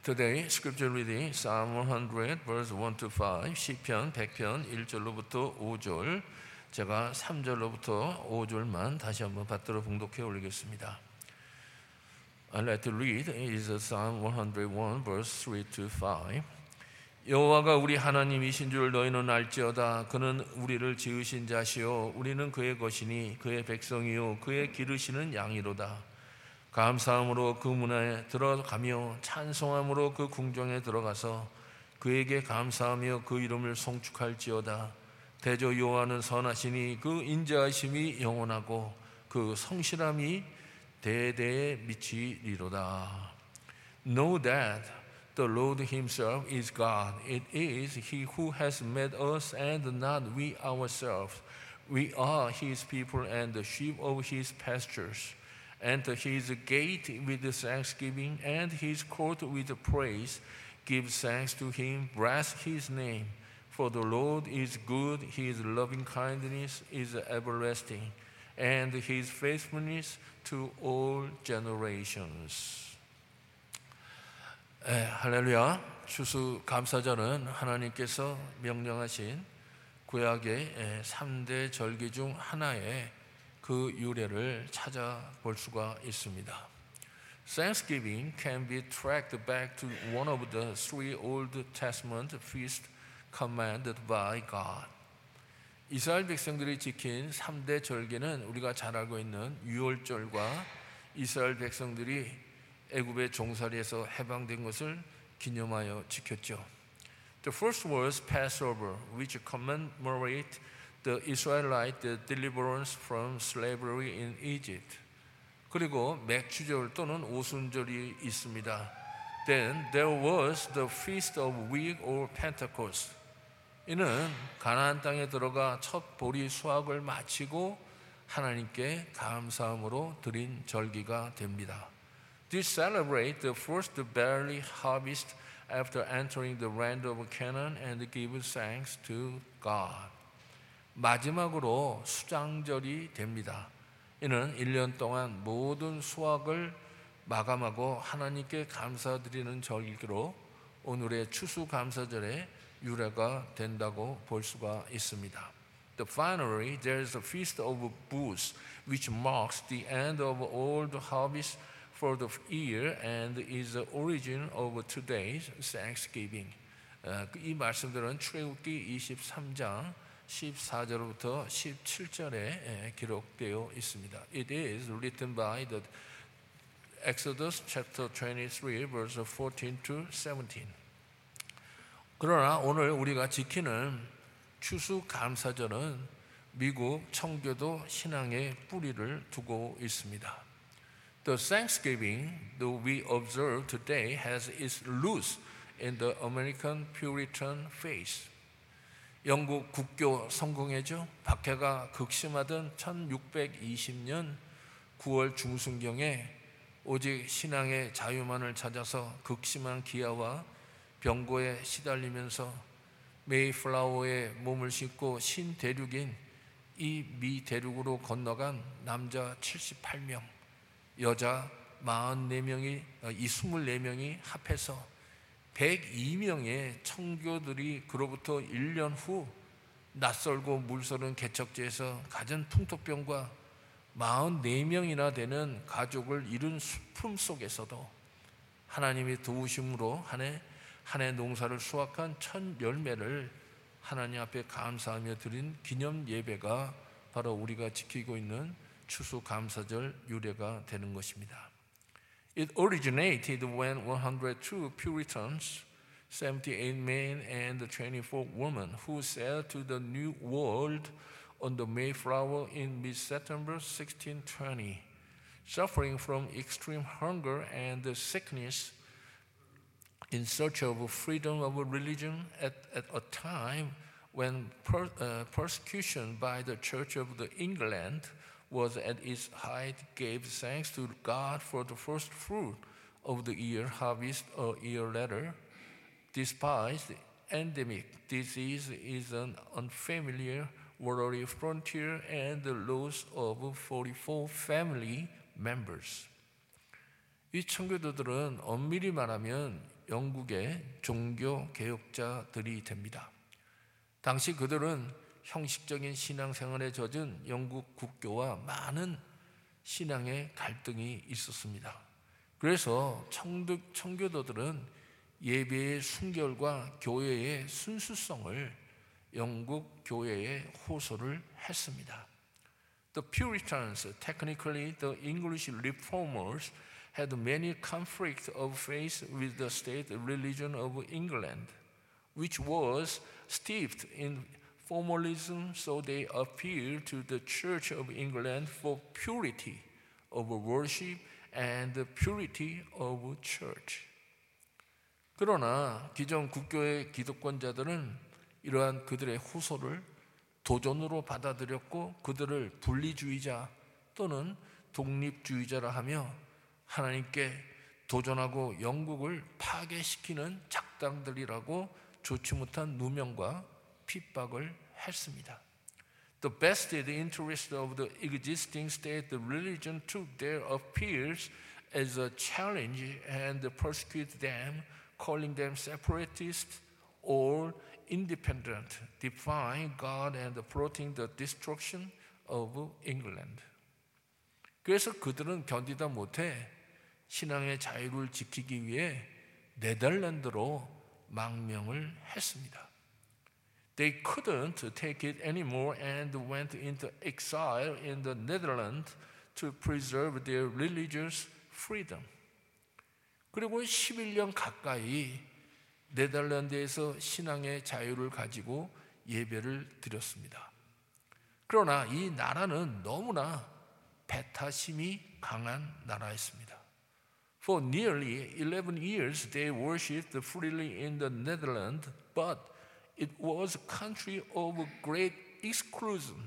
Today scripture reading Psalm 100 verse 1 to 5 시편 100편 1절로부터 5절 제가 3절로부터 5절만 다시 한번 받들어 봉독해 올리겠습니다. I'd like to read is Psalm 101 verse 3 to 5. 여호와가 우리 하나님이신 줄 너희는 알지어다. 그는 우리를 지으신 자시요 우리는 그의 것이니 그의 백성이요 그의 기르시는 양이로다. 감사함으로 그 문에 들어가며 찬송함으로 그 궁정에 들어가서 그에게 감사하며 그 이름을 송축할지어다. 대저 여호와는 선하시니 그 인자하심이 영원하고 그 성실함이 대대에 미치리로다. Know that the Lord himself is God. It is he who has made us and not we ourselves. We are his people and the sheep of his pastures. Enter his gate with thanksgiving and his court with praise. Give thanks to him, bless his name. For the Lord is good, his loving kindness is everlasting, and his faithfulness to all generations. 할렐루야. 추수 감사절은 하나님께서 명령하신 구약의 3대 절기 중 하나의 그 유래를 찾아볼 수가 있습니다. Thanksgiving can be tracked back to one of the three Old Testament feasts commanded by God. 이스라엘 백성들이 지킨 3대 절기는 우리가 잘 알고 있는 유월절과 이스라엘 백성들이 애굽의 종살이에서 해방된 것을 기념하여 지켰죠. The first was Passover, which commemorate the Israelite deliverance from slavery in Egypt. 그리고 맥주절 또는 오순절이 있습니다. Then there was the Feast of Weeks or Pentecost. 이는 가나안 땅에 들어가 첫 보리 수확을 마치고 하나님께 감사함으로 드린 절기가 됩니다. This celebrate the first barley harvest after entering the land of Canaan and give thanks to God. 마지막으로 수장절이 됩니다. 이는 1년 동안 모든 수확을 마감하고 하나님께 감사드리는 절기로 오늘의 추수감사절의 유래가 된다고 볼 수가 있습니다. Finally, there is a feast of booths, which marks the end of all the harvest for the year and is the origin of today's Thanksgiving. 이 말씀들은 출애굽기 23장 14절부터 17절에 기록되어 있습니다. It is written by the Exodus chapter 23 verse 14 to 17. 그러나 오늘 우리가 지키는 추수감사절은 미국 청교도 신앙의 뿌리를 두고 있습니다. The Thanksgiving that we observe today has its roots in the American Puritan faith. 영국 국교 성공회죠. 박해가 극심하던 1620년 9월 중순경에 오직 신앙의 자유만을 찾아서 극심한 기아와 병고에 시달리면서 메이플라워에 몸을 싣고 신대륙인 이 미 대륙으로 건너간 남자 78명, 여자 44명이, 이 24명이 합해서 102명의 청교들이 그로부터 1년 후 낯설고 물서른 개척지에서 가진 풍토병과 44명이나 되는 가족을 잃은 슬픔 속에서도 하나님의 도우심으로 한 해 농사를 수확한 첫 열매를 하나님 앞에 감사하며 드린 기념 예배가 바로 우리가 지키고 있는 추수감사절 유래가 되는 것입니다. It originated when 102 Puritans, 78 men and 24 women who sailed to the New World on the Mayflower in mid-September 1620, suffering from extreme hunger and sickness, in search of freedom of religion at a time when persecution by the Church of England was at its height, gave thanks to God for the first fruit of the year harvest a year later. Despite the endemic disease is an unfamiliar watery frontier and the loss of 44 family members. 이 청교도들은 엄밀히 말하면 영국의 종교 개혁자들이 됩니다. 당시 그들은 형식적인 신앙생활에 젖은 영국 국교와 많은 신앙의 갈등이 있었습니다. 그래서 청교도들은 예배의 순결과 교회의 순수성을 영국 교회에 호소를 했습니다. The Puritans, technically the English reformers, had many conflicts of faith with the state religion of England, which was steeped in formalism, so they appealed to the Church of England for purity of worship and the purity of church. 그러나 기존 국교의 기득권자들은 이러한 그들의 호소를 도전으로 받아들였고 그들을 분리주의자 또는 독립주의자라 하며 하나님께 도전하고 영국을 파괴시키는 작당들이라고 좋지 못한 누명과 핍박을 했습니다. The vested interest of the existing state religion took their appeals as a challenge and persecuted them, calling them separatists or independent, defying God and plotting the destruction of England. 그래서 그들은 견디다 못해 신앙의 자유를 지키기 위해 네덜란드로 망명을 했습니다. They couldn't take it anymore and went into exile in the Netherlands to preserve their religious freedom. 그리고 11년 가까이 네덜란드에서 신앙의 자유를 가지고 예배를 드렸습니다. 그러나 이 나라는 너무나 배타심이 강한 나라였습니다. For nearly 11 years they worshipped freely in the Netherlands, but it was a country of great exclusion.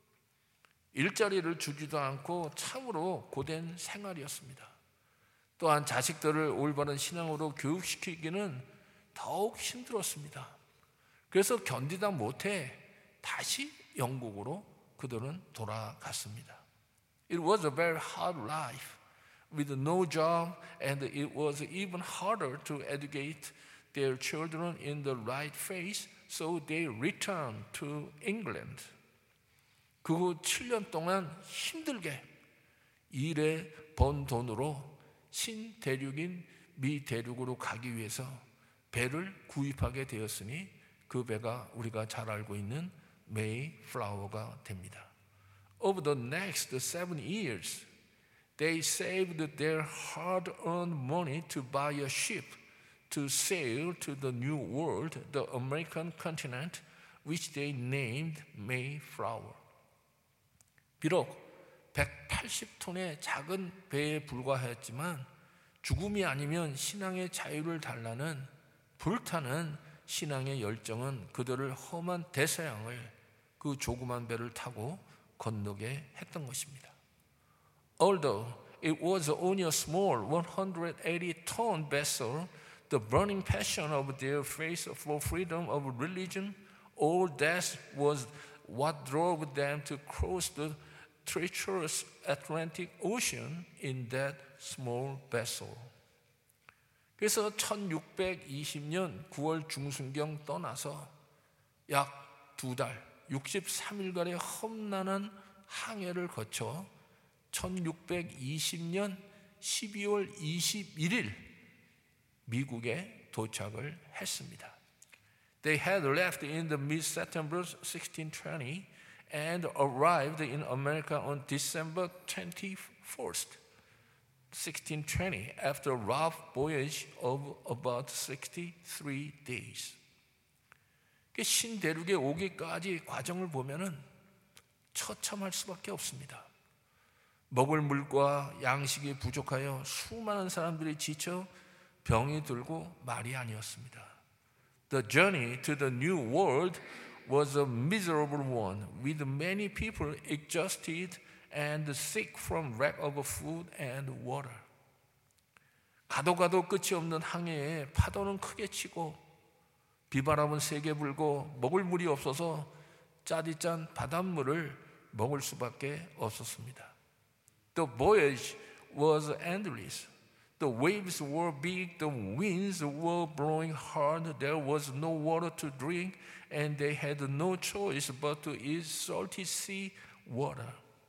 일자리를 주지도 않고 참으로 고된 생활이었습니다. 또한 자식들을 올바른 신앙으로 교육시키기는 더욱 힘들었습니다. 그래서 견디다 못해 다시 영국으로 그들은 돌아갔습니다. It was a very hard life with no job, and it was even harder to educate their children in the right faith, so they returned to England. 그 후 7년 동안 힘들게 일해 번 돈으로 신대륙인 미대륙으로 가기 위해서 배를 구입하게 되었으니 그 배가 우리가 잘 알고 있는 메이플라워가 됩니다. Over the next 7 years, they saved their hard-earned money to buy a ship to sail to the New World, the American continent, which they named Mayflower. 비록 180톤의 작은 배에 불과하였지만 죽음이 아니면 신앙의 자유를 달라는 불타는 신앙의 열정은 그들을 험한 대서양을 그 조그만 배를 타고 건너게 했던 것입니다. Although it was only a small 180-ton vessel, the burning passion of their faith for freedom of religion or death was what drove them to cross the treacherous Atlantic Ocean in that small vessel. 그래서 1620년 9월 중순경 떠나서 약 2달, 63일간의 험난한 항해를 거쳐 1620년 12월 21일 미국에 도착을 했습니다. They had left in the mid-September 1620 and arrived in America on December 21st, 1620, after a rough voyage of about 63 days. 신대륙에 오기까지 과정을 보면은 처참할 수밖에 없습니다. 먹을 물과 양식이 부족하여 수많은 사람들이 지쳐 병이 들고 말이 아니었습니다. The journey to the New World was a miserable one, with many people exhausted and sick from lack of food and water. 가도 끝이 없는 항해에 파도는 크게 치고 비바람은 세게 불고 먹을 물이 없어서 짜디 짠 바닷물을 먹을 수밖에 없었습니다. The voyage was endless. The waves were big, the winds were blowing hard, there was no water to drink, and they had no choice but to eat salty sea water.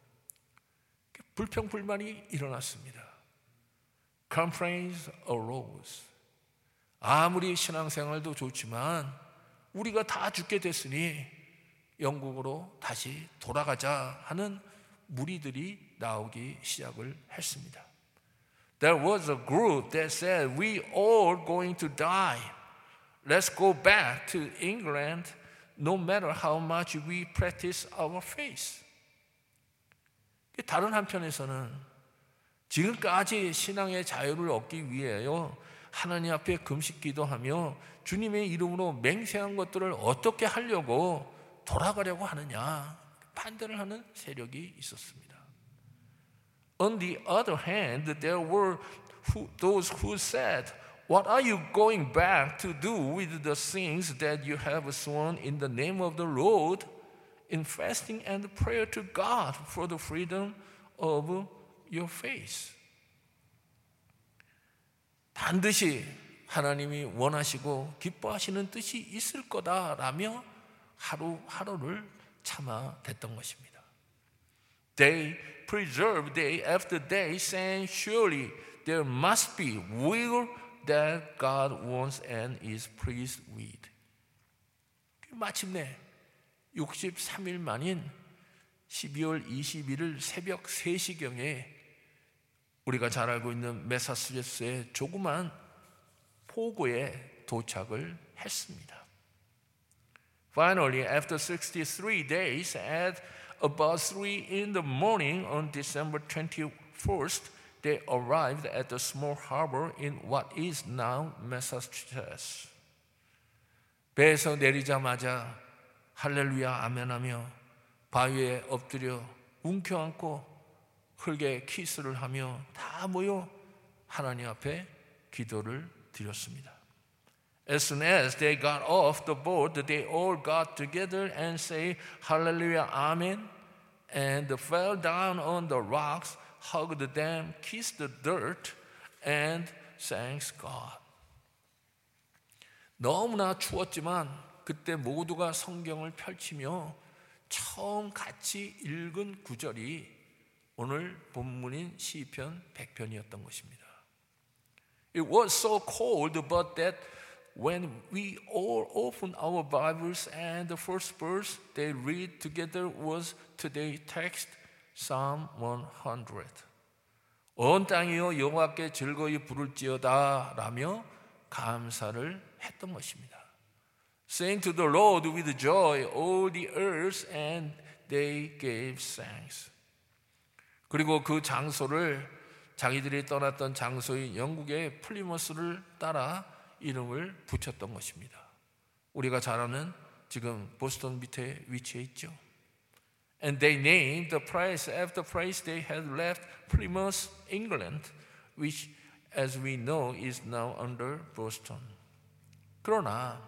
불평불만이 일어났습니다. Complaints arose. 아무리 신앙생활도 좋지만 우리가 다 죽게 됐으니 영국으로 다시 돌아가자 하는 무리들이 나오기 시작을 했습니다. There was a group that said, we all going to die. Let's go back to England no matter how much we practice our faith. 다른 한편에서는 지금까지 신앙의 자유를 얻기 위해요, 하나님 앞에 금식 기도하며 주님의 이름으로 맹세한 것들을 어떻게 하려고 돌아가려고 하느냐, 반대를 하는 세력이 있었습니다. On the other hand, there were those who said, what are you going back to do with the things that you have sworn in the name of the Lord in fasting and prayer to God for the freedom of your faith? 반드시 하나님이 원하시고 기뻐하시는 뜻이 있을 거다라며 하루하루를 참아댔던 것입니다. They preserved day after day, saying, surely there must be will that God wants and is pleased with. 마침내 63일 만인 12월 21일 새벽 3시경에 우리가 잘 알고 있는 매사추세츠의 조그만 포구에 도착을 했습니다. Finally, after 63 days, at about 3 in the morning on December 21st, they arrived at the small harbor in what is now Massachusetts. 배에서 내리자마자 할렐루야 아멘하며 바위에 엎드려 움켜안고 흙에 키스를 하며 다 모여 하나님 앞에 기도를 드렸습니다. As soon as they got off the boat, they all got together and say Hallelujah, Amen, and fell down on the rocks, hugged them, kissed the dirt, and thanked God. 너무나 추웠지만 그때 모두가 성경을 펼치며 처음 같이 읽은 구절이 오늘 본문인 시편 100편이었던 것입니다. It was so cold, but that when we all opened our Bibles and the first verse they read together was today's text, Psalm 100. 온 땅이여 여호와께 즐거이 부를지어다 라며 감사를 했던 것입니다. Sing to the Lord with joy, all the earth, and they gave thanks. 그리고 그 장소를 자기들이 떠났던 장소인 영국의 플리머스를 따라 이름을 붙였던 것입니다. 우리가 잘 아는 지금 보스턴 밑에 위치해 있죠. And they named the place after the place they had left, Plymouth, England, which as we know is now under Boston. 그러나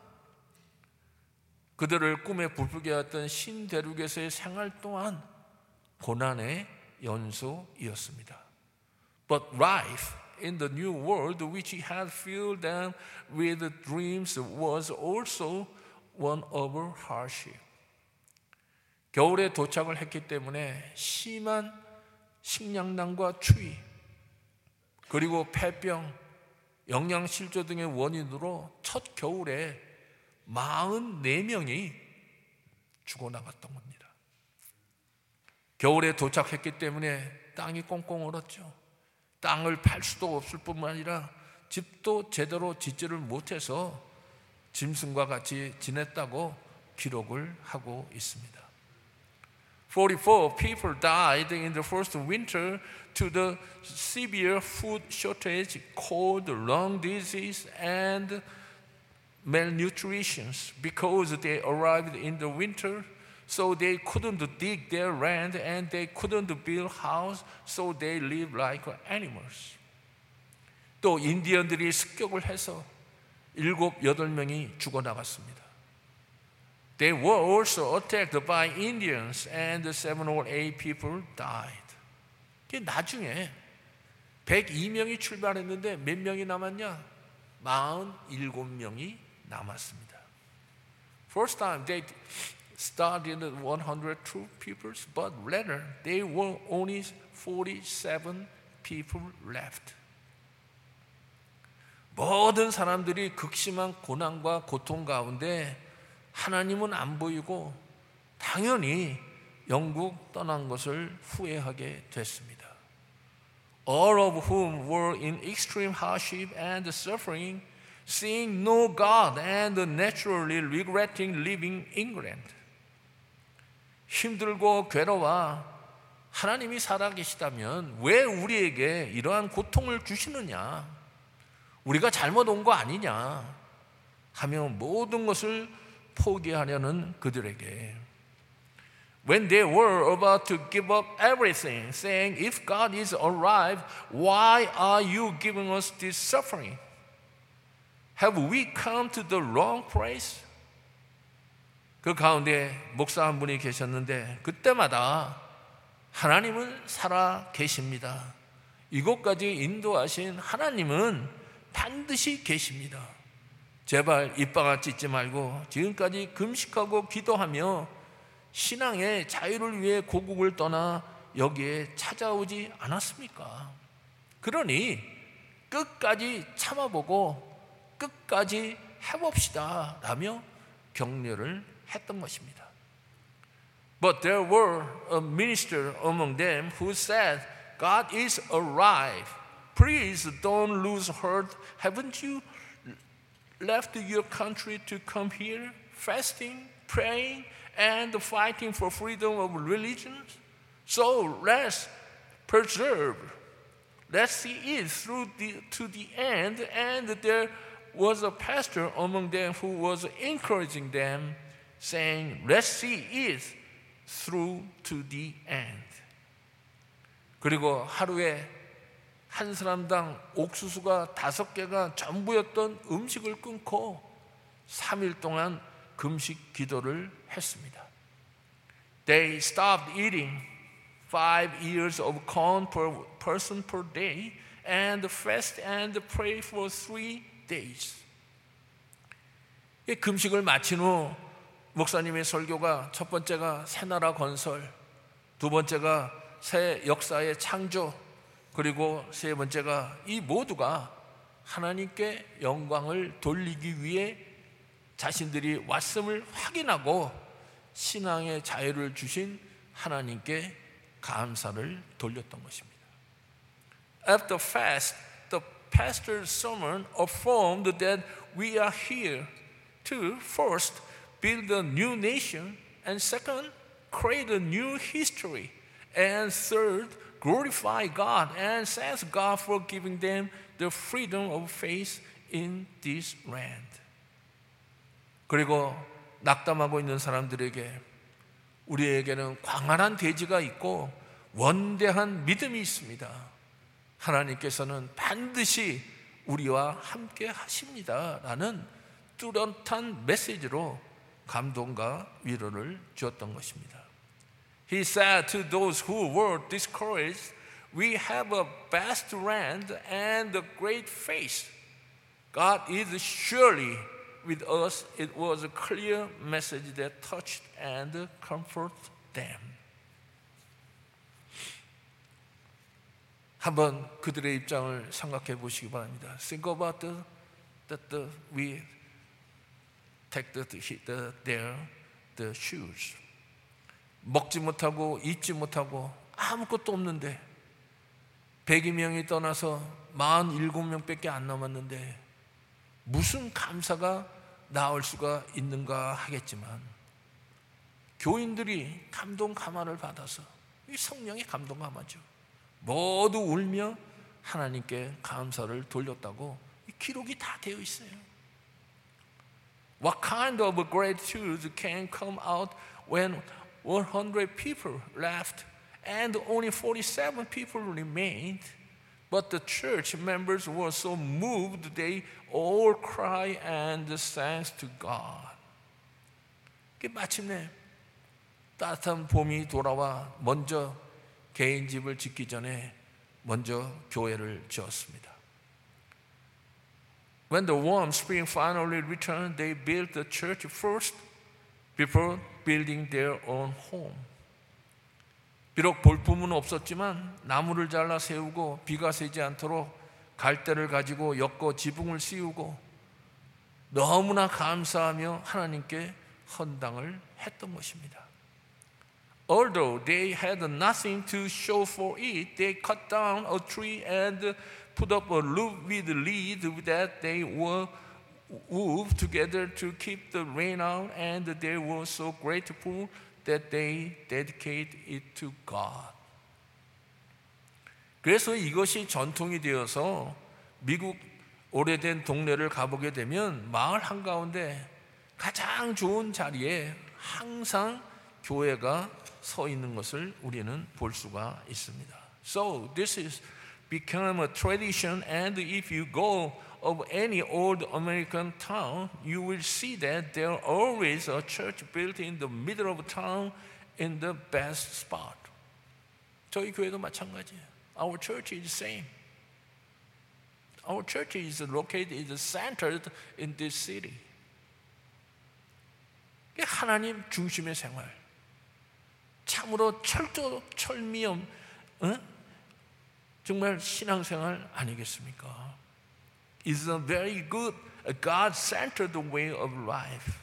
그들을 꿈에 부풀게 했던 신대륙에서의 생활 또한 고난의 연소이었습니다. But life in the new world which had filled them with dreams was also one of hardship. 겨울에 도착을 했기 때문에 심한 식량난과 추위 그리고 폐병, 영양실조 등의 원인으로 첫 겨울에 44명이 죽어나갔던 겁니다. 겨울에 도착했기 때문에 땅이 꽁꽁 얼었죠. 땅을 팔 수도 없을 뿐만 아니라 집도 제대로 짓지를 못해서 짐승과 같이 지냈다고 기록을 하고 있습니다. 44 people died in the first winter to the severe food shortage, cold, lung disease, and malnutrition because they arrived in the winter, so they couldn't dig their land and they couldn't build house, so they lived like animals. 또 인디언들이 습격을 해서 7, 8명이 죽어나갔습니다. They were also attacked by Indians and 7 or 8 people died. 나중에 102명이 출발했는데 몇 명이 남았냐? 47명이 남았습니다. First time they started 102 people, but later they were only 47 people left. 모든 사람들이 극심한 고난과 고통 가운데 하나님은 안 보이고 당연히 영국 떠난 것을 후회하게 됐습니다. All of whom were in extreme hardship and suffering, seeing no God and naturally regretting leaving England. 힘들고 괴로워 하나님이 살아계시다면 왜 우리에게 이러한 고통을 주시느냐? 우리가 잘못 온 거 아니냐? 하며 모든 것을 포기하려는 그들에게 When they were about to give up everything, saying, If God is alive, why are you giving us this suffering? Have we come to the wrong place? 그 가운데 목사 한 분이 계셨는데 그때마다 하나님은 살아 계십니다. 이곳까지 인도하신 하나님은 반드시 계십니다. 제발 입방아 찢지 말고 지금까지 금식하고 기도하며 신앙의 자유를 위해 고국을 떠나 여기에 찾아오지 않았습니까? 그러니 끝까지 참아보고 끝까지 해봅시다 라며 격려를 했던 것입니다. But there were a minister among them who said, God is alive. Please don't lose heart. Haven't you left your country to come here, fasting, praying, and fighting for freedom of religion? So let's persevere. Let's see it through to the end. And there was a pastor among them who was encouraging them, saying, let's see it through to the end. 그리고 하루에 한 사람당 옥수수가 5개가 전부였던 음식을 끊고 3일 동안 금식 기도를 했습니다. They stopped eating 5 ears of corn per person per day and fast and pray for 3 days. 금식을 마친 후 목사님의 설교가 첫 번째가 새나라 건설, 두 번째가 새 역사의 창조, 그리고 세 번째가 이 모두가 하나님께 영광을 돌리기 위해 자신들이 왔음을 확인하고 신앙의 자유를 주신 하나님께 감사를 돌렸던 것입니다. After fast, the pastor's sermon affirmed that we are here to first build a new nation, and second, create a new history, and third, glorify God and thank God for giving them the freedom of faith in this land. 그리고 낙담하고 있는 사람들에게 우리에게는 광활한 대지가 있고 원대한 믿음이 있습니다. 하나님께서는 반드시 우리와 함께 하십니다 라는 뚜렷한 메시지로 감동과 위로를 주었던 것입니다. He said to those who were discouraged, we have a vast land and a great faith. God is surely with us. It was a clear message that touched and comforted them. 한번 그들의 입장을 생각해 보시기 바랍니다. Think about that we take the shoes. 먹지 못하고 입지 못하고 아무것도 없는데 102명이 떠나서 47명밖에 안 남았는데 무슨 감사가 나올 수가 있는가 하겠지만 교인들이 감동 감화를 받아서 이 성령의 감동 감화죠. 모두 울며 하나님께 감사를 돌렸다고 이 기록이 다 되어 있어요. What kind of gratitude can come out when 100 people left and only 47 people remained? But the church members were so moved they all cried and sang to God. 마침내 따뜻한 봄이 돌아와 먼저 개인 집을 짓기 전에 먼저 교회를 지었습니다. When the warm spring finally returned, they built the church first before building their own home. 비록 볼품은 없었지만 나무를 잘라 세우고 비가 새지 않도록 갈대를 가지고 엮어 지붕을 씌우고 너무나 감사하며 하나님께 헌당을 했던 것입니다. Although they had nothing to show for it, they cut down a tree and put up a roof with leaves that they were wove together to keep the rain out, and they were so grateful that they dedicated it to God. 그래서 이것이 전통이 되어서 미국 오래된 동네를 가보게 되면 마을 한가운데 가장 좋은 자리에 항상 교회가 서 있는 것을 우리는 볼 수가 있습니다. So this is become a tradition, and if you go of any old American town, you will see that there always a church built in the middle of town in the best spot. 저희 교회도 마찬가지예요. Our church is the same. Our church is located, is centered in this city. 하나님 중심의 생활, 참으로 철미엄, 정말 신앙생활 아니겠습니까? It's a very good, God-centered way of life.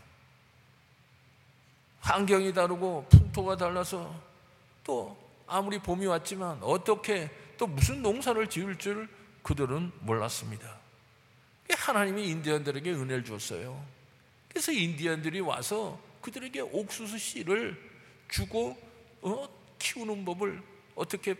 환경이 다르고 풍토가 달라서 또 아무리 봄이 왔지만 어떻게 또 무슨 농사를 지을 줄 그들은 몰랐습니다. 하나님이 인디언들에게 은혜를 줬어요. 그래서 인디언들이 와서 그들에게 옥수수 씨를 주고 키우는 법을 어떻게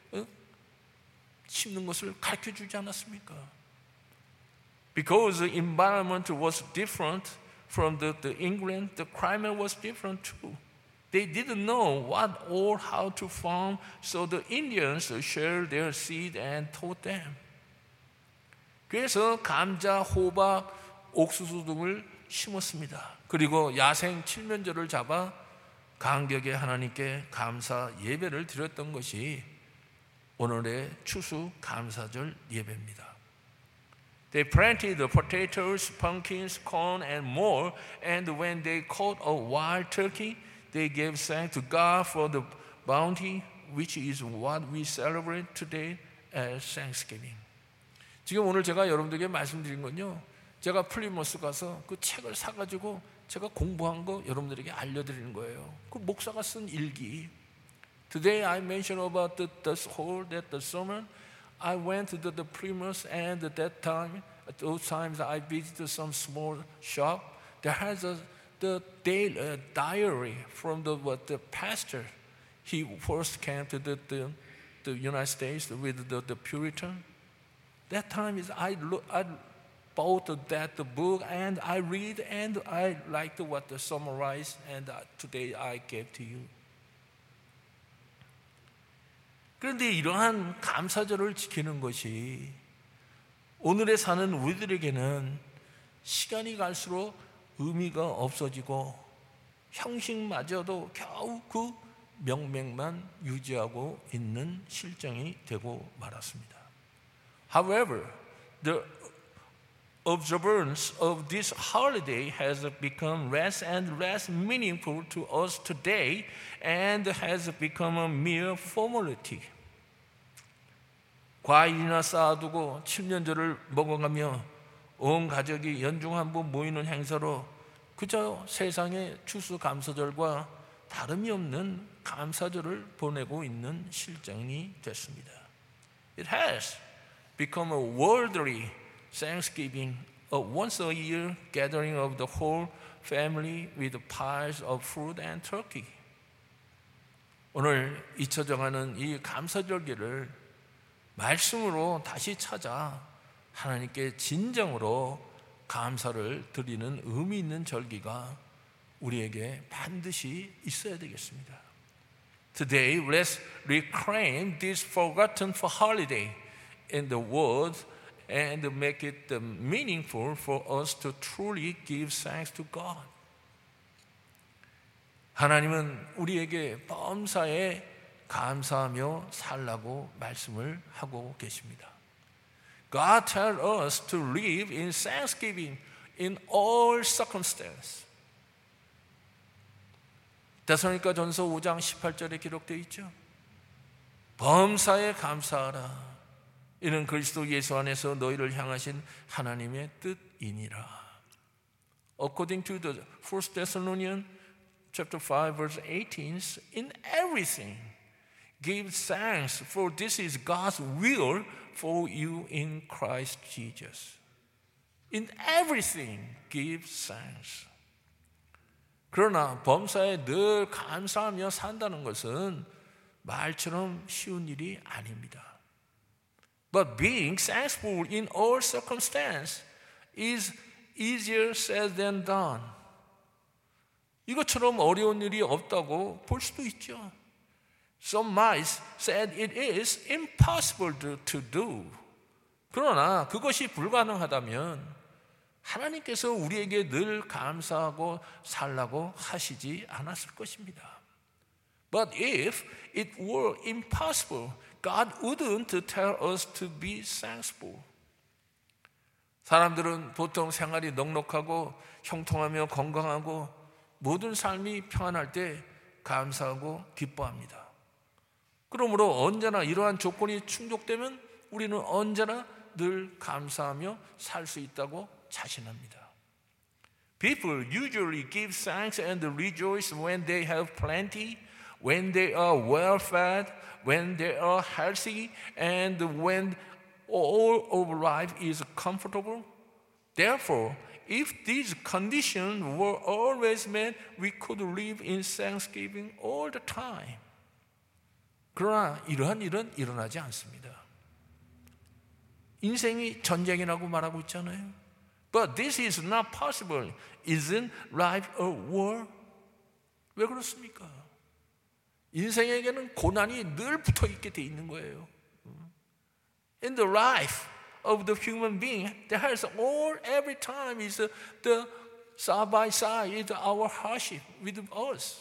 심는 것을 가르쳐 주지 않았습니까? Because the environment was different from the England, the climate was different too. They didn't know what or how to farm, so the Indians shared their seed and taught them. 그래서 감자, 호박, 옥수수 등을 심었습니다. 그리고 야생 칠면조를 잡아 간격에 하나님께 감사 예배를 드렸던 것이 오늘의 추수 감사절 예배입니다. They planted the potatoes, pumpkins, corn, and more, and when they caught a wild turkey, they gave thanks to God for the bounty, which is what we celebrate today as Thanksgiving. 지금 오늘 제가 여러분들에게 말씀드린 건요, 제가 플리머스 가서 그 책을 사가지고 제가 공부한 거 여러분들에게 알려드리는 거예요. 그 목사가 쓴 일기. Today I mentioned about the whole that the sermon. I went to the Plymouth, and at that time, at those times I visited some small shop. There has the daily diary from the pastor. He first came to the United States with the Puritan. That time is I bought that book and I read and I liked what the summarize, and today I gave to you. 그런데 이러한 감사절을 지키는 것이 오늘에 사는 우리들에게는 시간이 갈수록 의미가 없어지고 형식마저도 겨우 그 명맥만 유지하고 있는 실정이 되고 말았습니다. However, the observance of this holiday has become less and less meaningful to us today and has become a mere formality. 과일이나 쌓아두고 칠면조를 먹어가며 온 가족이 연중 한 번 모이는 행사로 그저 세상의 추수감사절과 다름이 없는 감사절을 보내고 있는 실정이 됐습니다. It has become a worldly Thanksgiving, a once a year gathering of the whole family with piles of fruit and turkey. 오늘 잊혀져가는 이 감사절기를 말씀으로 다시 찾아 하나님께 진정으로 감사를 드리는 의미 있는 절기가 우리에게 반드시 있어야 되겠습니다. Today, let's reclaim this forgotten holiday in the world and make it meaningful for us to truly give thanks to God. 하나님은 우리에게 범사에 감사하며 살라고 말씀을 하고 계십니다. God tells us to live in thanksgiving in all circumstances. 데살로니가 전서 5장 18절에 기록되어 있죠. 범사에 감사하라. 이는 그리스도 예수 안에서 너희를 향하신 하나님의 뜻이니라. According to the 1 Thessalonians chapter 5 verse 18, in everything give thanks, for this is God's will for you in Christ Jesus. In everything give thanks. 그러나 범사에 늘 감사하며 산다는 것은 말처럼 쉬운 일이 아닙니다. But being thankful in all circumstances is easier said than done. 이것처럼 어려운 일이 없다고 볼 수도 있죠. Some might said it is impossible to do. 그러나 그것이 불가능하다면 하나님께서 우리에게 늘 감사하고 살라고 하시지 않았을 것입니다. But if it were impossible, God wouldn't tell us to be thankful. 사람들은 보통 생활이 넉넉하고 형통하며 건강하고 모든 삶이 평안할 때 감사하고 기뻐합니다. 그러므로 언제나 이러한 조건이 충족되면 우리는 언제나 늘 감사하며 살 수 있다고 자신합니다. People usually give thanks and rejoice when they have plenty, when they are well fed, when they are healthy, and when all of life is comfortable. Therefore, if these conditions were always met, we could live in thanksgiving all the time. 그러나 이러한 일은 일어나지 않습니다. 인생이 전쟁이라고 말하고 있잖아요. But this is not possible. Isn't life a war? 왜 그렇습니까? 인생에게는 고난이 늘 붙어 있게 돼 있는 거예요. In the life of the human being, there has all every time is the side by side is our hardship with us.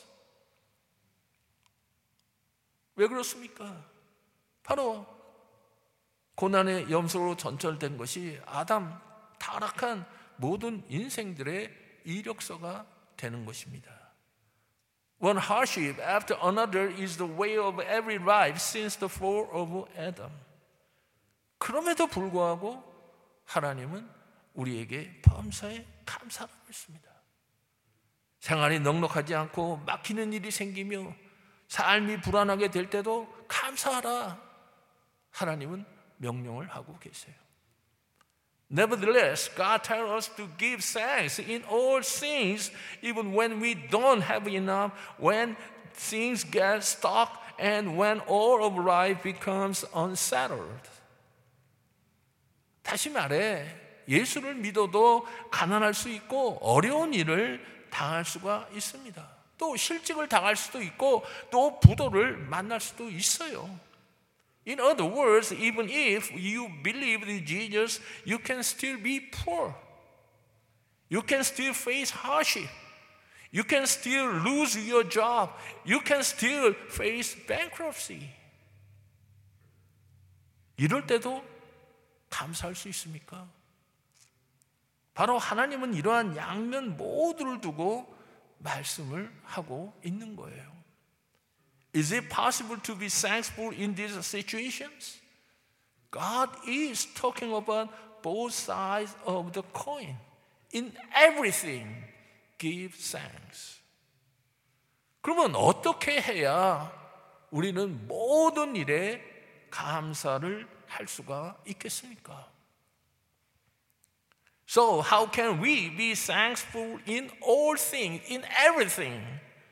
왜 그렇습니까? 바로 고난의 염소로 전철된 것이 아담 타락한 모든 인생들의 이력서가 되는 것입니다. One hardship after another is the way of every life since the fall of Adam. 그럼에도 불구하고 하나님은 우리에게 범사에 감사를 했습니다. 생활이 넉넉하지 않고 막히는 일이 생기며 삶이 불안하게 될 때도 감사하라. 하나님은 명령을 하고 계세요. Nevertheless, God tells us to give thanks in all things, even when we don't have enough, when things get stuck, and when all of life becomes unsettled. 다시 말해, 예수를 믿어도 가난할 수 있고 어려운 일을 당할 수가 있습니다. 또 실직을 당할 수도 있고 또 부도를 만날 수도 있어요. In other words, even if you believe in Jesus, you can still be poor. You can still face hardship. You can still lose your job. You can still face bankruptcy. 이럴 때도 감사할 수 있습니까? 바로 하나님은 이러한 양면 모두를 두고 말씀을 하고 있는 거예요. Is it possible to be thankful in these situations? God is talking about both sides of the coin. In everything, give thanks. 그러면 어떻게 해야 우리는 모든 일에 감사를 할 수가 있겠습니까? So how can we be thankful in all things, in everything?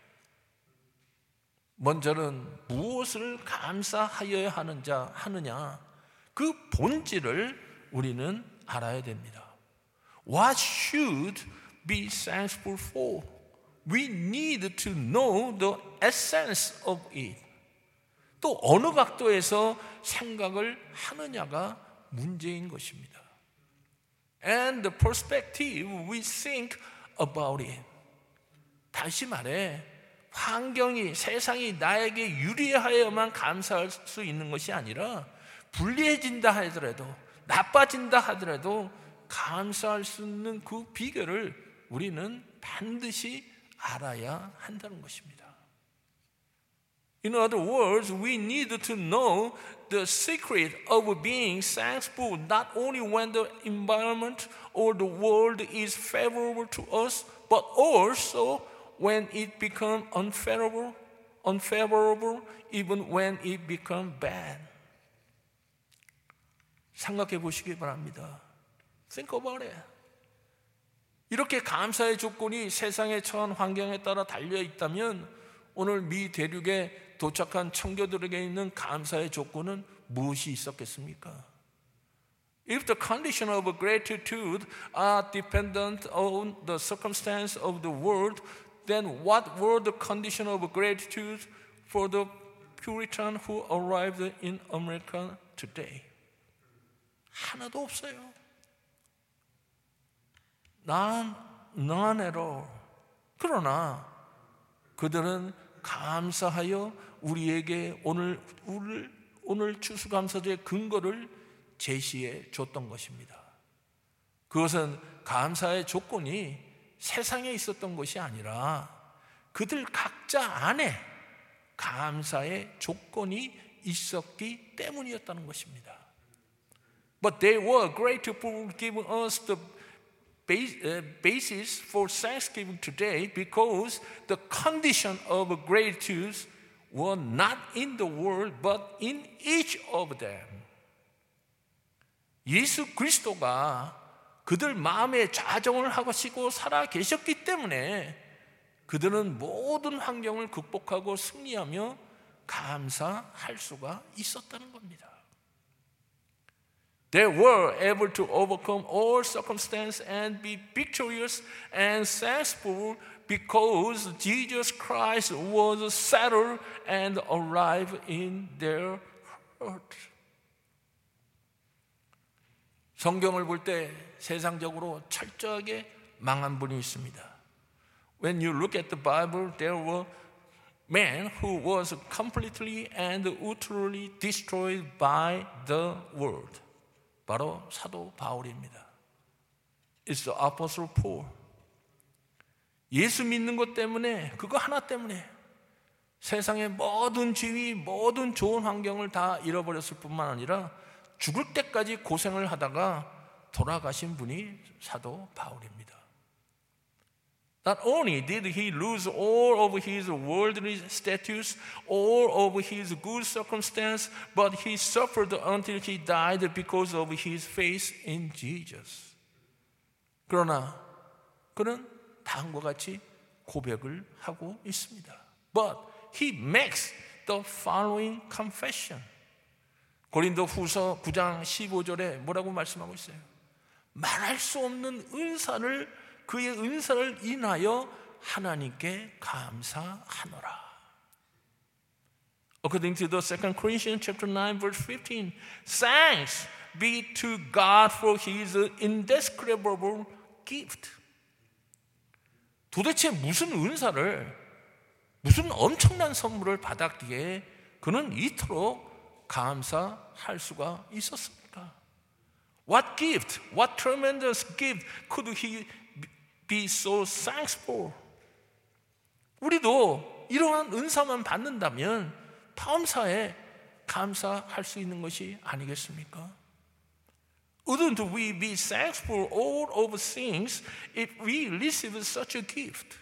먼저는 무엇을 감사하여야 하느냐 그 본질을 우리는 알아야 됩니다. What should be thankful for? We need to know the essence of it. 또 어느 각도에서 생각을 하느냐가 문제인 것입니다. And the perspective we think about it. 다시 말해 환경이, 세상이 나에게 유리하여만 감사할 수 있는 것이 아니라 불리해진다 하더라도, 나빠진다 하더라도 감사할 수 있는 그 비결을 우리는 반드시 알아야 한다는 것입니다. In other words, we need to know the secret of being thankful not only when the environment or the world is favorable to us, but also when it becomes unfavorable, even when it becomes bad. 생각해 보시기 바랍니다. Think about it. 이렇게 감사의 조건이 세상에 처한 환경에 따라 달려 있다면 오늘 미 대륙에 도착한 청교도들에게 있는 감사의 조건은 무엇이 있었겠습니까? If the condition of gratitude are dependent on the circumstance of the world, then what were the condition of gratitude for the Puritan who arrived in America today? 하나도 없어요. None at all. 그러나 그들은 감사하여 우리에게 오늘 추수감사제의 근거를 제시해 줬던 것입니다. 그것은 감사의 조건이 세상에 있었던 것이 아니라 그들 각자 안에 감사의 조건이 있었기 때문이었다는 것입니다. But they were grateful for giving us the basis for thanksgiving today because the condition of gratitude were not in the world but in each of them. 예수 그리스도가 그들 마음에 좌정을 하시고 살아 계셨기 때문에 그들은 모든 환경을 극복하고 승리하며 감사할 수가 있었다는 겁니다. They were able to overcome all circumstances and be victorious and thankful because Jesus Christ was settled and alive in their heart. 성경을 볼 때 세상적으로 철저하게 망한 분이 있습니다. When you look at the Bible, there were men who was completely and utterly destroyed by the world. 바로 사도 바울입니다. It's the Apostle Paul. 예수 믿는 것 때문에, 그거 하나 때문에 세상의 모든 지위, 모든 좋은 환경을 다 잃어버렸을 뿐만 아니라 죽을 때까지 고생을 하다가 돌아가신 분이 사도 바울입니다. Not only did he lose all of his worldly status, all of his good circumstance, but he suffered until he died because of his faith in Jesus. 그러나 그는 다음과 같이 고백을 하고 있습니다. But he makes the following confession. 고린도 후서 9장 15절에 뭐라고 말씀하고 있어요? 말할 수 없는 그의 은사를 인하여 하나님께 감사하노라. According to the 2 Corinthians chapter 9 verse 15, thanks be to God for his indescribable gift. 도대체 무슨 은사를, 무슨 엄청난 선물을 받았기에 그는 이토록 감사할 수가 있었습니까? What gift, what tremendous gift could he be so thankful? 우리도 이러한 은사만 받는다면 범사에 감사할 수 있는 것이 아니겠습니까? Wouldn't we be thankful all of things if we received such a gift?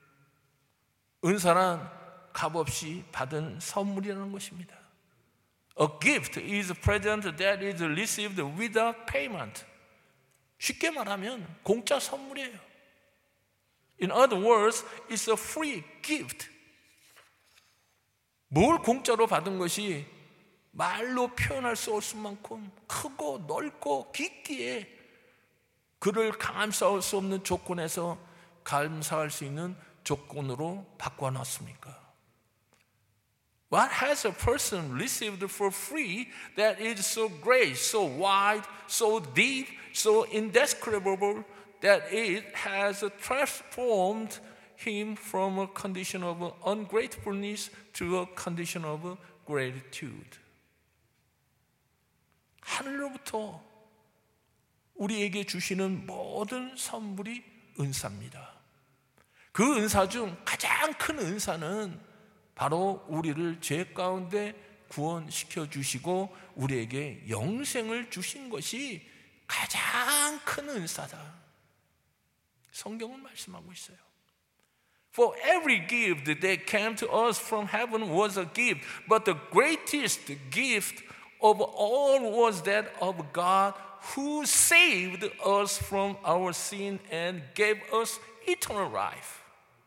은사란 값없이 받은 선물이라는 것입니다. A gift is a present that is received without payment. 쉽게 말하면 공짜 선물이에요. In other words, it's a free gift. 뭘 공짜로 받은 것이 말로 표현할 수 없을 만큼 크고 넓고 깊기에 그를 감사할 수 없는 조건에서 감사할 수 있는 조건으로 바꿔놨습니까? What has a person received for free that is so great, so wide, so deep, so indescribable that it has transformed him from a condition of ungratefulness to a condition of gratitude. 하늘로부터 우리에게 주시는 모든 선물이 은사입니다. 그 은사 중 가장 큰 은사는 바로 우리를 죄 가운데 구원시켜 주시고 우리에게 영생을 주신 것이 가장 큰 은사다. 성경은 말씀하고 있어요. For every gift that came to us from heaven was a gift, but the greatest gift of all was that of God who saved us from our sin and gave us eternal life.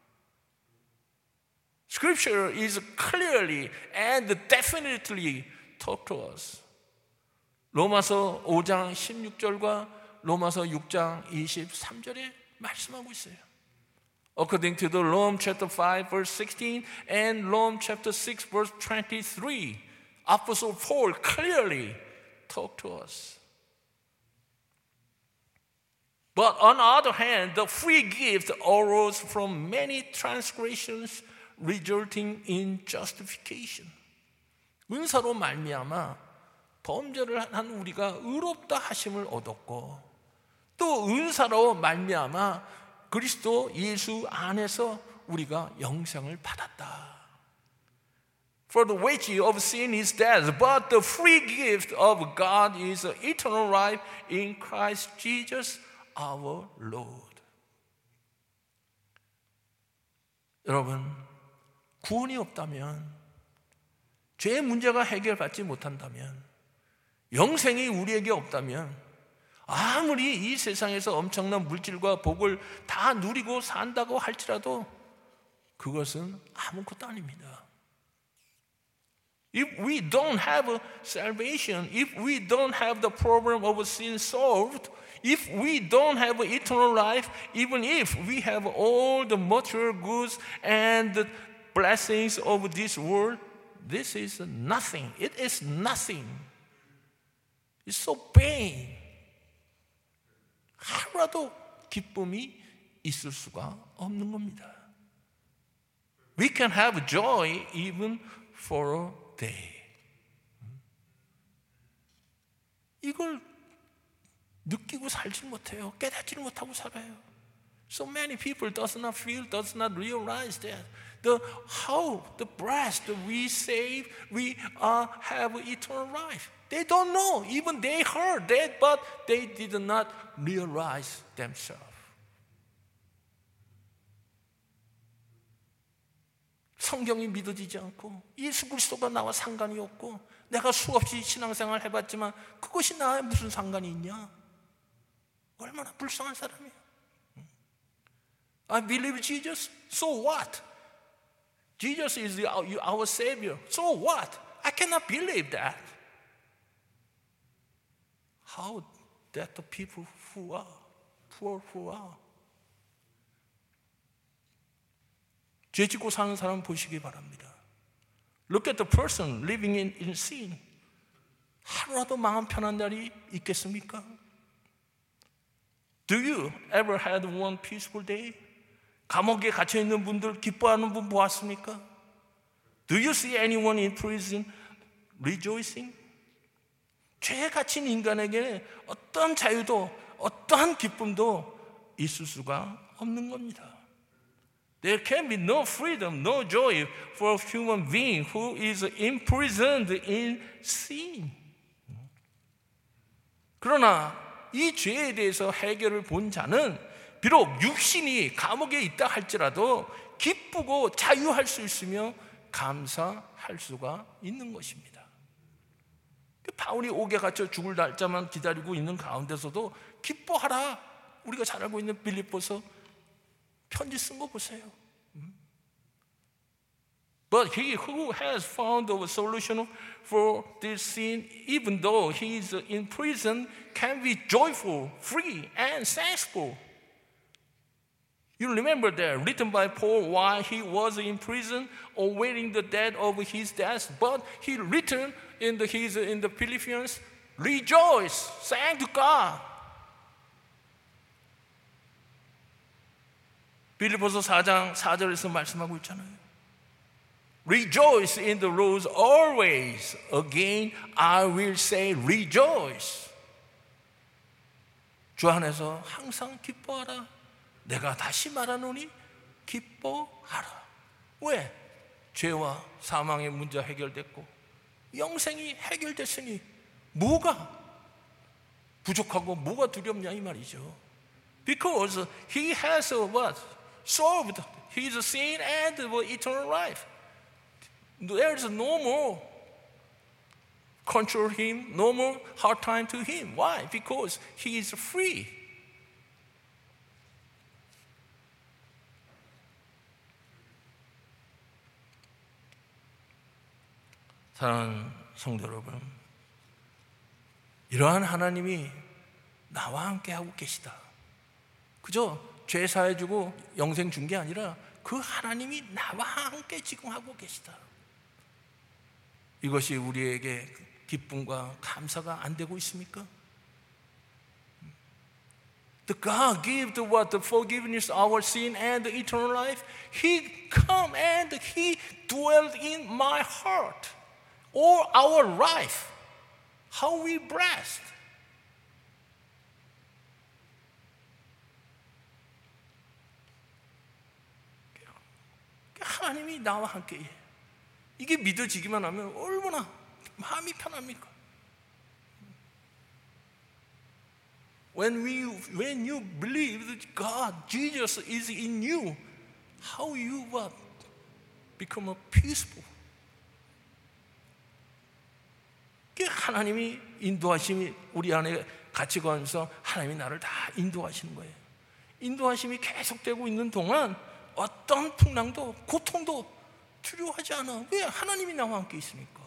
Scripture is clearly and definitely taught to us. 로마서 5장 16절과 로마서 6장 23절에 말씀하고 있어요. According to the Rome chapter 5 verse 16 and Rome chapter 6 verse 23, Apostle Paul clearly talked to us. But on the other hand, the free gift arose from many transgressions resulting in justification. 은사로 말미암아 범죄를 한 우리가 의롭다 하심을 얻었고 또 은사로 말미암아 그리스도 예수 안에서 우리가 영생을 받았다. For the wages of sin is death, but the free gift of God is eternal life in Christ Jesus our Lord. 여러분, 구원이 없다면, 죄의 문제가 해결받지 못한다면, 영생이 우리에게 없다면 아무리 이 세상에서 엄청난 물질과 복을 다 누리고 산다고 할지라도 그것은 아무것도 아닙니다. If we don't have salvation, if we don't have the problem of sin solved, if we don't have eternal life, even if we have all the material goods and the blessings of this world, this is nothing. It is nothing. It's so vain. 하루라도 기쁨이 있을 수가 없는 겁니다. We can have joy even for a day. 이걸 느끼고 살지 못해요. 깨닫지를 못하고 살아요. So many people does not feel, does not realize that the breath that we save, we have eternal life. They don't know. Even they heard that, but they did not realize themselves. 성경이 믿어지지 않고 예수 그리스도가 나와 상관이 없고 내가 수없이 신앙생활 해봤지만 그것이 나와 무슨 상관이 있냐? 얼마나 불쌍한 사람이야. I believe Jesus. So what? Jesus is our Savior. So what? I cannot believe that. How that the people who are poor who are 죄 짓고 사는 사람 보시기 바랍니다. Look at the person living in sin. 하루라도 마음 편한 날이 있겠습니까? Do you ever had one peaceful day? 감옥에 갇혀 있는 분들 기뻐하는 분 보았습니까? Do you see anyone in prison rejoicing? 죄에 갇힌 인간에게 어떤 자유도 어떠한 기쁨도 있을 수가 없는 겁니다. There can be no freedom, no joy for a human being who is imprisoned in sin. 그러나 이 죄에 대해서 해결을 본 자는 비록 육신이 감옥에 있다 할지라도 기쁘고 자유할 수 있으며 감사할 수가 있는 것입니다. 바울이 옥에 갇혀 죽을 날짜만 기다리고 있는 가운데서도 기뻐하라. 우리가 잘 알고 있는 빌립보서 편지 쓴 거 보세요. But he who has found a solution for this sin, even though he is in prison, can be joyful, free, and thankful. You remember that written by Paul while he was in prison, awaiting the death of his death. But he written in the Philippians, rejoice, thank to God. 빌립보서 4장 4절에서 말씀하고 있잖아요. Rejoice in the Lord always. Again I will say rejoice. 주 안에서 항상 기뻐하라. 내가 다시 말하노니 기뻐하라. 왜? 죄와 사망의 문제 해결됐고 영생이 해결됐으니 뭐가 부족하고 뭐가 두렵냐 이 말이죠. Because he has what? Solved his sin and eternal life. There is no more control him, no more hard time to him. Why? Because he is free. 사랑하는 성도 여러분, 이러한 하나님이 나와 함께 하고 계시다. 그저 죄 사해주고 영생 준 게 아니라 그 하나님이 나와 함께 지금 하고 계시다. 이것이 우리에게 기쁨과 감사가 안 되고 있습니까? The God give the what? The forgiveness of our sin and the eternal life. He come and He dwelled in my heart. All our life. How we blessed. 하나님이 나와 함께 해. 이게 믿어지기만 하면 얼마나 마음이 편합니까? When you believe that God, Jesus is in you, how you what? Become a peaceful. 하나님이 인도하심이 우리 안에 같이 가면서 하나님이 나를 다 인도하시는 거예요. 인도하심이 계속되고 있는 동안 어떤 풍랑도 고통도 두려워하지 않아. 왜? 하나님이 나와 함께 있으니까.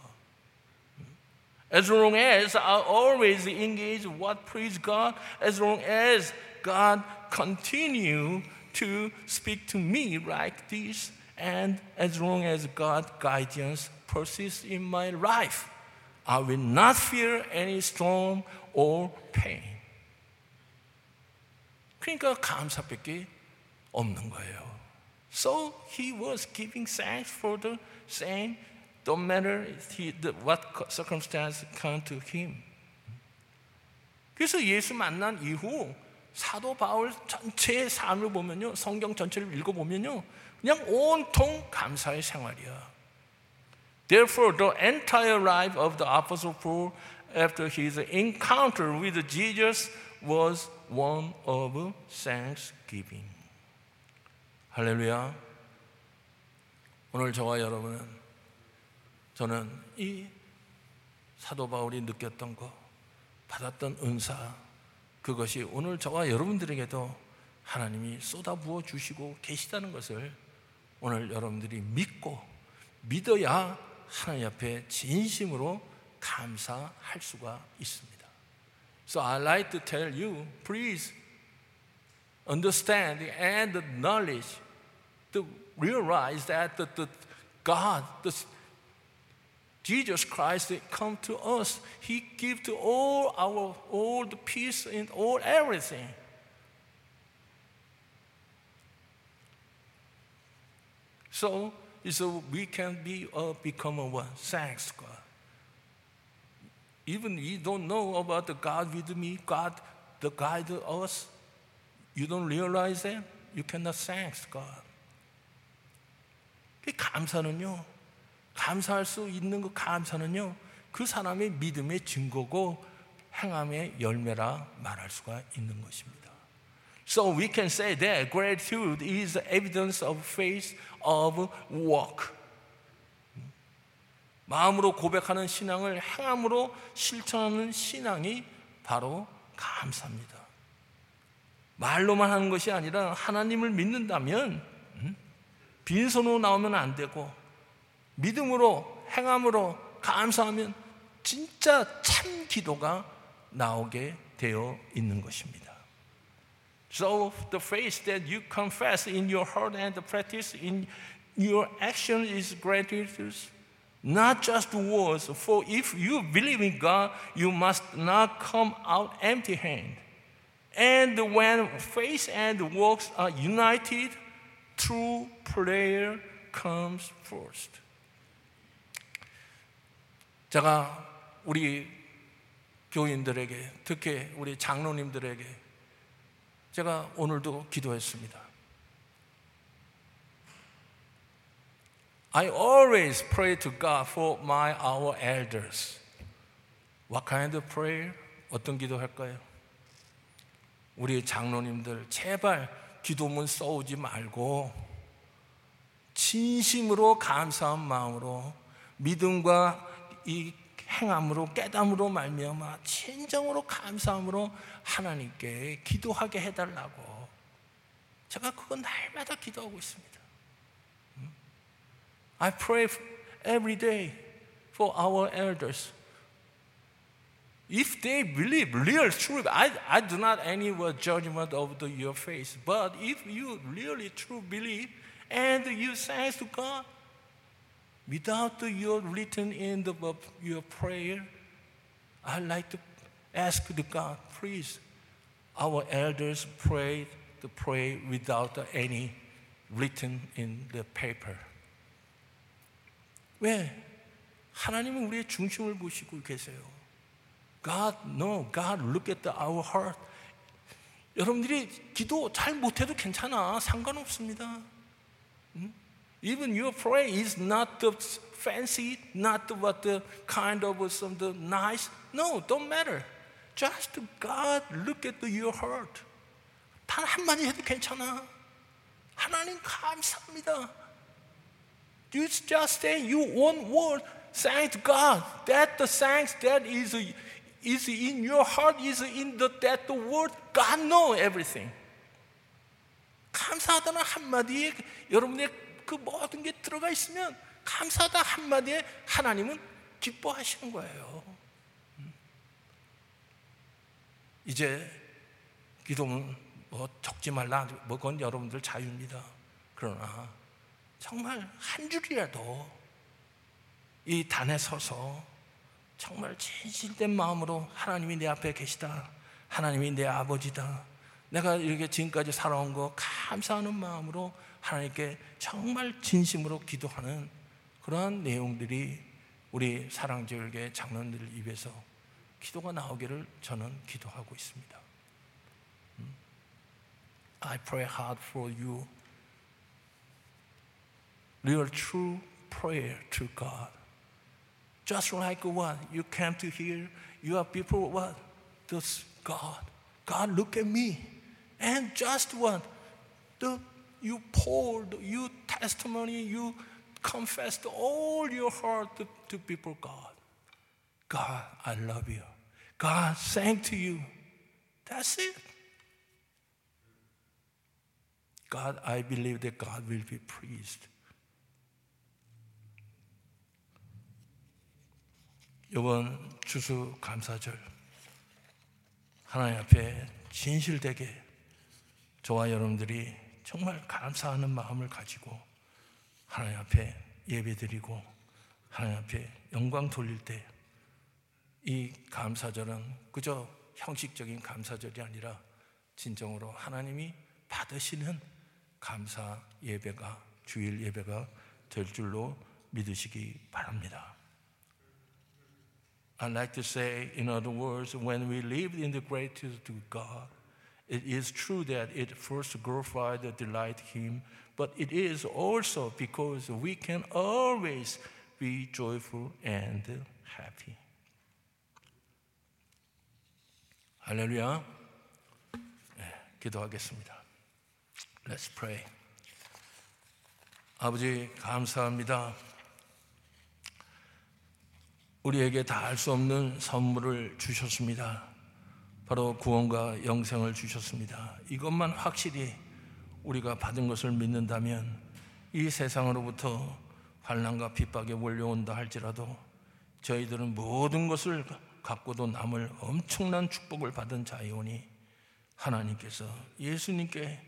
As long as I always engage what please God, as long as God continue to speak to me like this, and as long as God's guidance persists in my life, I will not fear any storm or pain. 그러니까 감사밖에 없는 거예요. So he was giving thanks for the same, no matter what circumstance come to him. 그래서 예수 만난 이후 사도 바울 전체의 삶을 보면요, 성경 전체를 읽어보면요, 그냥 온통 감사의 생활이야. Therefore, the entire life of the Apostle Paul after his encounter with Jesus was one of thanksgiving. 할렐루야. 오늘 저와 여러분은, 저는 이 사도 바울이 느꼈던 것, 받았던 은사, 그것이 오늘 저와 여러분들에게도 하나님이 쏟아부어 주시고 계시다는 것을 오늘 여러분들이 믿고 믿어야 하나님 앞에 진심으로 감사할 수가 있습니다. So I like to tell you, please understand and knowledge, to realize that the God, Jesus Christ come to us. He give to all the peace and all everything. So we can become a one. Thanks God. Even you don't know about the God with me, God, the guide us. You don't realize that? You cannot thank God. 그 감사는요, 감사할 수 있는 그 감사는요, 그 사람의 믿음의 증거고 행함의 열매라 말할 수가 있는 것입니다. So we can say that gratitude is evidence of faith of work. 마음으로 고백하는 신앙을 행함으로 실천하는 신앙이 바로 감사입니다. 말로만 하는 것이 아니라 하나님을 믿는다면 빈손으로 나오면 안 되고 믿음으로 행함으로 감사하면 진짜 참 기도가 나오게 되어 있는 것입니다. So the faith that you confess in your heart and the practice in your action is gratitude, not just words. For if you believe in God, you must not come out empty-handed. And when faith and works are united, true prayer comes first. 제가 우리 교인들에게, 특히 우리 장로님들에게 제가 오늘도 기도했습니다. I always pray to God for our elders. What kind of prayer? 어떤 기도할까요? 우리 장로님들 제발 기도문 써오지 말고 진심으로 감사한 마음으로 믿음과 이 행함으로 깨달음으로 말미암아 진정으로 감사함으로 하나님께 기도하게 해달라고 제가 그거 날마다 기도하고 있습니다. I pray every day for our elders. If they believe real truth, I do not any judgment of your face. But if you really true believe and you thanks to God, without your written in your prayer, I'd like to ask the God, please, our elders pray without any written in the paper. 왜? 하나님은 우리의 중심을 보시고 계세요. God, no, God look at our heart. 여러분들이 기도 잘 못해도 괜찮아. 상관없습니다. Even your prayer is not the fancy, not what the kind of some the nice. No, don't matter. Just God look at your heart. 단 한마디 해도 괜찮아. 하나님 감사합니다. You just say you one word, thank God. That the thanks that is in your heart, is in that the word. God know everything. 감사하다는 한마디에 여러분의 그 모든 게 들어가 있으면 감사하다 한마디에 하나님은 기뻐하시는 거예요. 이제 기도는 뭐 적지 말라, 뭐 그건 여러분들 자유입니다. 그러나 정말 한 줄이라도 이 단에 서서 정말 진실된 마음으로 하나님이 내 앞에 계시다, 하나님이 내 아버지다, 내가 이렇게 지금까지 살아온 거 감사하는 마음으로 하나님께 정말 진심으로 기도하는 그러한 내용들이 우리 사랑제일교회 장로님들 입에서 기도가 나오기를 저는 기도하고 있습니다. I pray hard for you. Real true prayer to God. Just like what you came to hear, you are people what? This God. God look at me. And just what? You poured, you testimony, you confessed all your heart to people, God. God, I love you. God, thank you. That's it. God, I believe that God will be pleased. 이번 추수 감사절 하나님 앞에 진실되게 저와 여러분들이 정말 감사하는 마음을 가지고 하나님 앞에 예배드리고 하나님 앞에 영광 돌릴 때 이 감사절은 그저 형식적인 감사절이 아니라 진정으로 하나님이 받으시는 감사 예배가, 주일 예배가 될 줄로 믿으시기 바랍니다. I'd like to say, in other words, when we live in the gratitude to God, it is true that it first glorifies and delights Him, but it is also because we can always be joyful and happy. 할렐루야. 네, 기도하겠습니다. Let's pray. 아버지 감사합니다. 우리에게 다 알 수 없는 선물을 주셨습니다. 바로 구원과 영생을 주셨습니다. 이것만 확실히 우리가 받은 것을 믿는다면 이 세상으로부터 환난과 핍박에 몰려온다 할지라도 저희들은 모든 것을 갖고도 남을 엄청난 축복을 받은 자이오니 하나님께서 예수님께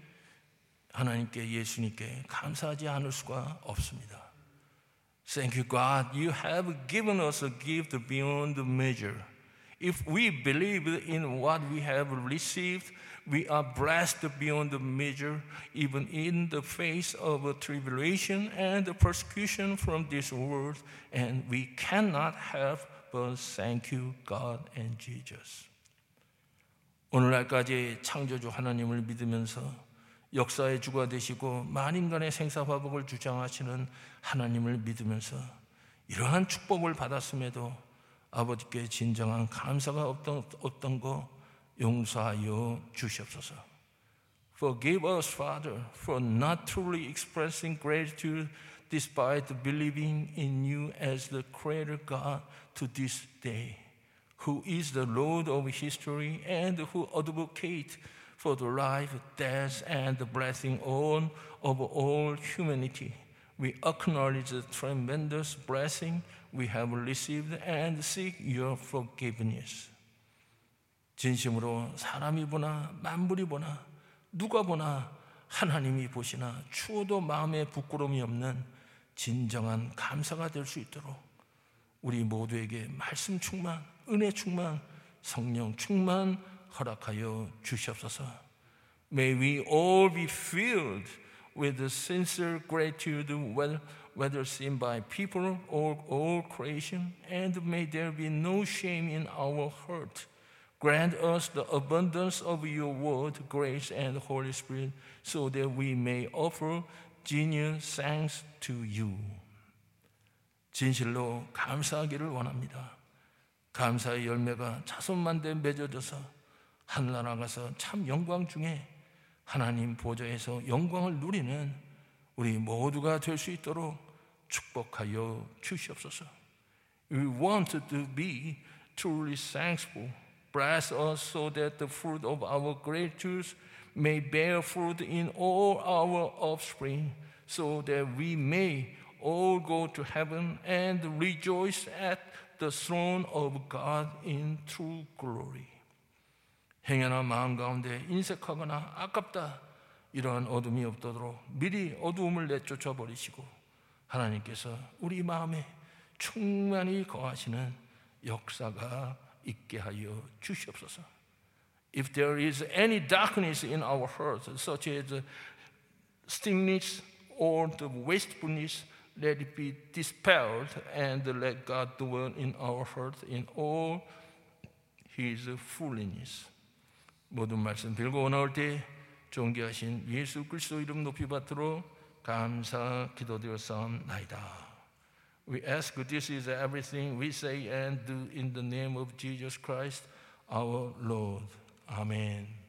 감사하지 않을 수가 없습니다. Thank you, God. You have given us a gift beyond measure. If we believe in what we have received, we are blessed beyond measure, even in the face of tribulation and persecution from this world, and we cannot help but thank you, God and Jesus. 오늘날까지 창조주 하나님을 믿으면서 역사의 주가 되시고 만인간의 생사화복을 주장하시는 하나님을 믿으면서 이러한 축복을 받았음에도 아버지께 진정한 감사가 없던 거 용서하여 주시옵소서. Forgive us, Father, for not truly expressing gratitude despite believing in you as the Creator God to this day, who is the Lord of history and who advocates for the life, death, and the blessing on of all humanity. We acknowledge the tremendous blessing we have received and seek your forgiveness. 진심으로 사람이 보나 만물이 보나 누가 보나 하나님이 보시나 추워도 마음에 부끄러움이 없는 진정한 감사가 될 수 있도록 우리 모두에게 말씀 충만, 은혜 충만, 성령 충만 허락하여 주시옵소서. May we all be filled with the sincere gratitude, whether seen by people or all creation, and may there be no shame in our heart. Grant us the abundance of your word, grace, and Holy Spirit, so that we may offer genuine thanks to you. 진실로 감사하기를 원합니다. 감사의 열매가 자손만대 맺어져서 하늘나라 가서 참 영광 중에 하나님 보좌에서 영광을 누리는 우리 모두가 될 수 있도록 축복하여 주시옵소서. We want to be truly thankful. Bless us so that the fruit of our gratitude may bear fruit in all our offspring, so that we may all go to heaven and rejoice at the throne of God in true glory. 행여나 마음 가운데 인색하거나 아깝다 이러한 어둠이 없도록 미리 어두움을 내쫓아 버리시고 하나님께서 우리 마음에 충만히 거하시는 역사가 있게 하여 주시옵소서. If there is any darkness in our hearts, such as stinginess or the wastefulness, let it be dispelled and let God dwell in our hearts in all His fullness. 모든 말씀 들고 나올 때 존귀하신 예수 그리스도 이름 높이 받도록 감사 기도드렸사옵나이다. We ask this is everything we say and do in the name of Jesus Christ, our Lord. Amen.